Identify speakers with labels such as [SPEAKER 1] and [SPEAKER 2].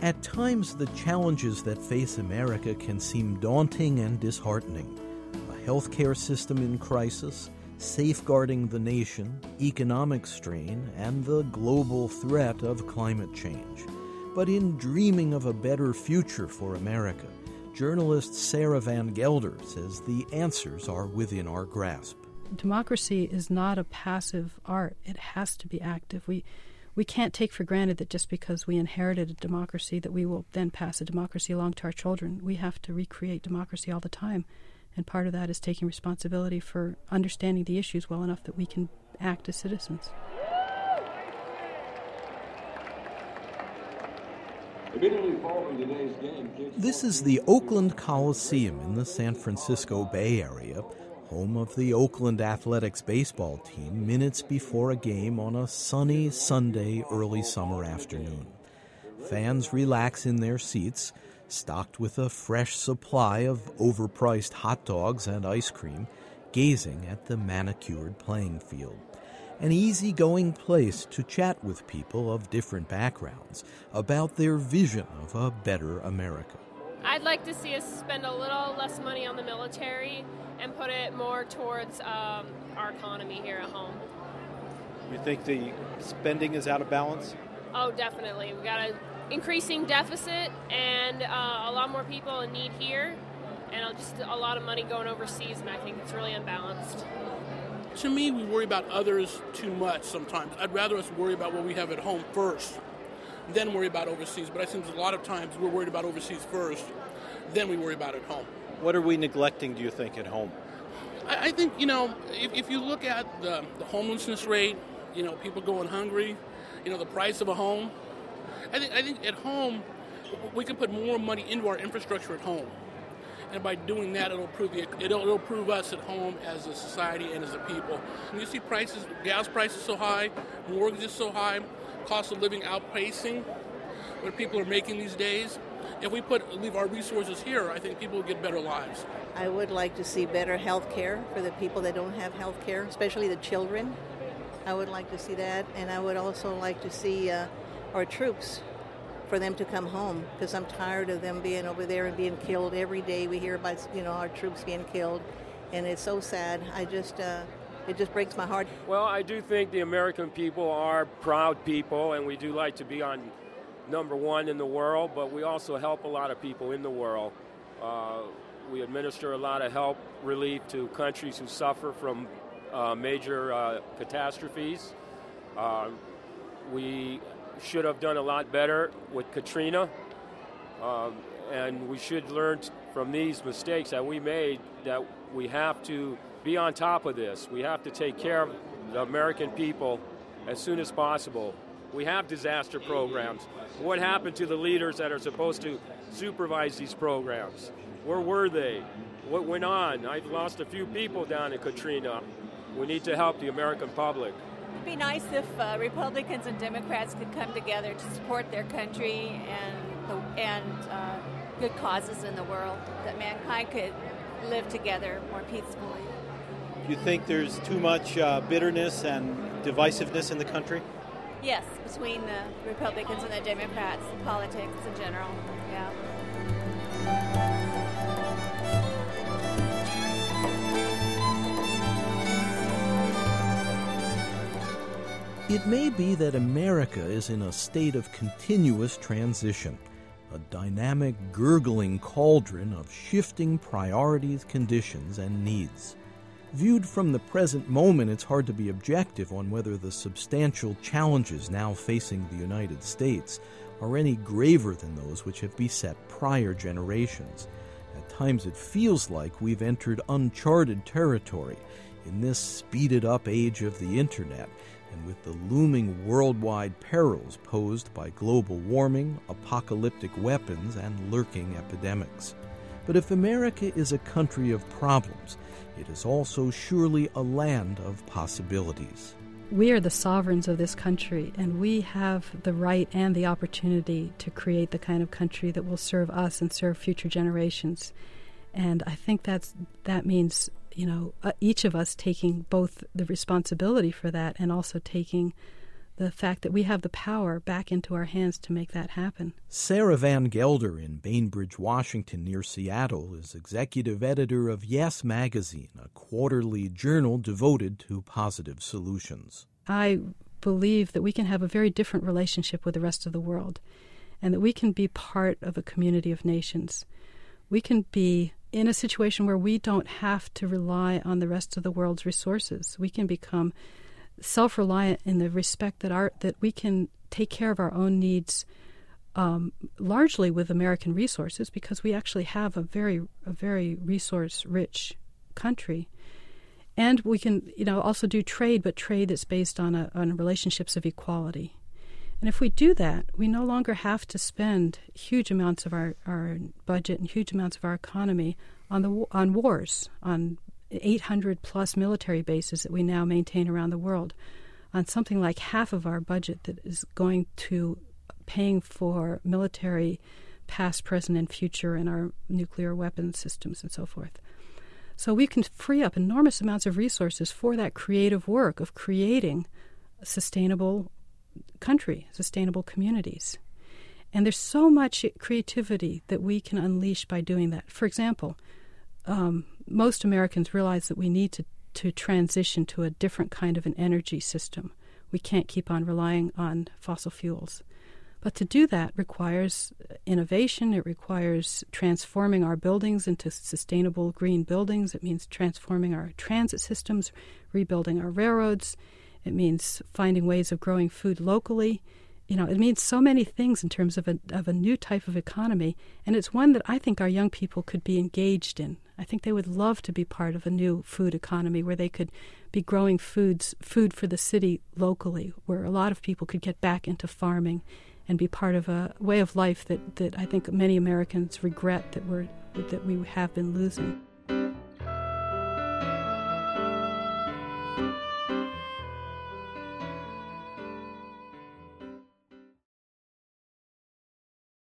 [SPEAKER 1] At times, the challenges that face America can seem daunting and disheartening. A healthcare system in crisis, safeguarding the nation, economic strain, and the global threat of climate change. But in dreaming of a better future for America, journalist Sarah Van Gelder says the answers are within our grasp.
[SPEAKER 2] Democracy is not a passive art. It has to be active. We can't take for granted that just because we inherited a democracy that we will then pass a democracy along to our children. We have to recreate democracy all the time. And part of that is taking responsibility for understanding the issues well enough that we can act as citizens.
[SPEAKER 1] This is the Oakland Coliseum in the San Francisco Bay Area, home of the Oakland Athletics baseball team, minutes before a game on a sunny Sunday early summer afternoon. Fans relax in their seats, stocked with a fresh supply of overpriced hot dogs and ice cream, gazing at the manicured playing field. An easygoing place to chat with people of different backgrounds about their vision of a better America.
[SPEAKER 3] I'd like to see us spend a little less money on the military and put it more towards our economy here at home.
[SPEAKER 4] You think the spending is out of balance?
[SPEAKER 3] Oh, definitely. We got an increasing deficit and a lot more people in need here, and just a lot of money going overseas, and I think it's really unbalanced.
[SPEAKER 5] To me, we worry about others too much sometimes. I'd rather us worry about what we have at home first, then worry about overseas. But I think a lot of times we're worried about overseas first, then we worry about at home.
[SPEAKER 4] What are we neglecting, do you think, at home?
[SPEAKER 5] I think, if you look at the homelessness rate, people going hungry, the price of a home, I think at home we can put more money into our infrastructure at home. And by doing that, it'll prove us at home as a society and as a people. And you see prices, gas prices so high, mortgages so high, cost of living outpacing what people are making these days. If we leave our resources here, I think people will get better lives.
[SPEAKER 6] I would like to see better health care for the people that don't have health care, especially the children. I would like to see that, and I would also like to see our troops, for them to come home, because I'm tired of them being over there and being killed every day. We hear about our troops being killed, and it's so sad. It just breaks my heart.
[SPEAKER 7] Well, I do think the American people are proud people, and we do like to be on number one in the world, but we also help a lot of people in the world. We administer a lot of help relief to countries who suffer from major catastrophes. We should have done a lot better with Katrina, and we should learn from these mistakes that we made, that we have to be on top of this. We have to take care of the American people as soon as possible. We have disaster programs. What happened to the leaders that are supposed to supervise these programs? Where were they? What went on? I've lost a few people down in Katrina. We need to help the American public.
[SPEAKER 8] It'd be nice if Republicans and Democrats could come together to support their country and good causes in the world, that mankind could live together more peacefully.
[SPEAKER 4] Do you think there's too much bitterness and divisiveness in the country?
[SPEAKER 8] Yes, between the Republicans and the Democrats, politics in general, yeah.
[SPEAKER 1] It may be that America is in a state of continuous transition, a dynamic, gurgling cauldron of shifting priorities, conditions, and needs. Viewed from the present moment, it's hard to be objective on whether the substantial challenges now facing the United States are any graver than those which have beset prior generations. At times it feels like we've entered uncharted territory in this speeded-up age of the Internet, and with the looming worldwide perils posed by global warming, apocalyptic weapons, and lurking epidemics. But if America is a country of problems, it is also surely a land of possibilities.
[SPEAKER 2] We are the sovereigns of this country, and we have the right and the opportunity to create the kind of country that will serve us and serve future generations. And I think that means, each of us taking both the responsibility for that and also taking the fact that we have the power back into our hands to make that happen.
[SPEAKER 1] Sarah Van Gelder in Bainbridge, Washington, near Seattle, is executive editor of Yes Magazine, a quarterly journal devoted to positive solutions.
[SPEAKER 2] I believe that we can have a very different relationship with the rest of the world, and that we can be part of a community of nations. We can be in a situation where we don't have to rely on the rest of the world's resources. We can become self-reliant in the respect that we can take care of our own needs largely with American resources, because we actually have a very resource-rich country. And we can also do trade, but trade that's based on relationships of equality. And if we do that, we no longer have to spend huge amounts of our budget and huge amounts of our economy on wars, on 800-plus military bases that we now maintain around the world, on something like half of our budget that is going to paying for military past, present, and future, and our nuclear weapons systems and so forth. So we can free up enormous amounts of resources for that creative work of creating a sustainable country, sustainable communities. And there's so much creativity that we can unleash by doing that. For example, most Americans realize that we need to transition to a different kind of an energy system. We can't keep on relying on fossil fuels. But to do that requires innovation. It requires transforming our buildings into sustainable green buildings. It means transforming our transit systems, rebuilding our railroads. It means finding ways of growing food locally. It means so many things in terms of a new type of economy, and it's one that I think our young people could be engaged in. I think they would love to be part of a new food economy where they could be growing food for the city locally, where a lot of people could get back into farming and be part of a way of life that I think many Americans regret that we have been losing.